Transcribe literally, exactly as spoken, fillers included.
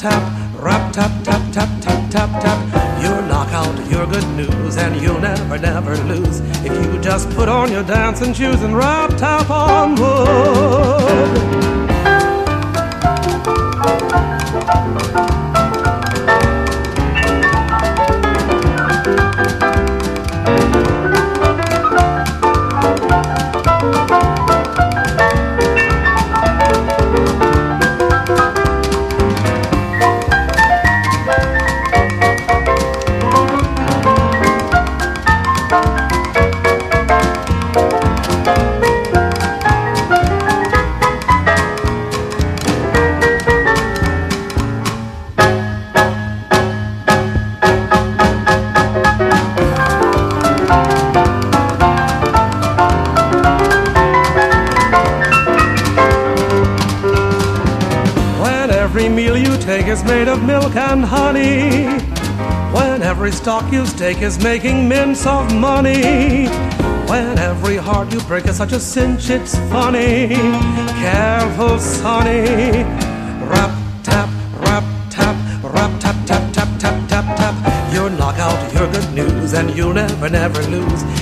tap, rap tap tap tap tap tap tap. You're knockout, you're good news, and you'll never, never lose if you just put on your dancing shoes and rap tap on wood. Every meal you take is made of milk and honey. When every stock you stake is making mints of money. When every heart you break is such a cinch, it's funny. Careful, sonny. Rap, tap, rap, tap, rap, tap, tap, tap, tap, tap, tap. You're knockout, you're good news, and you'll never, never lose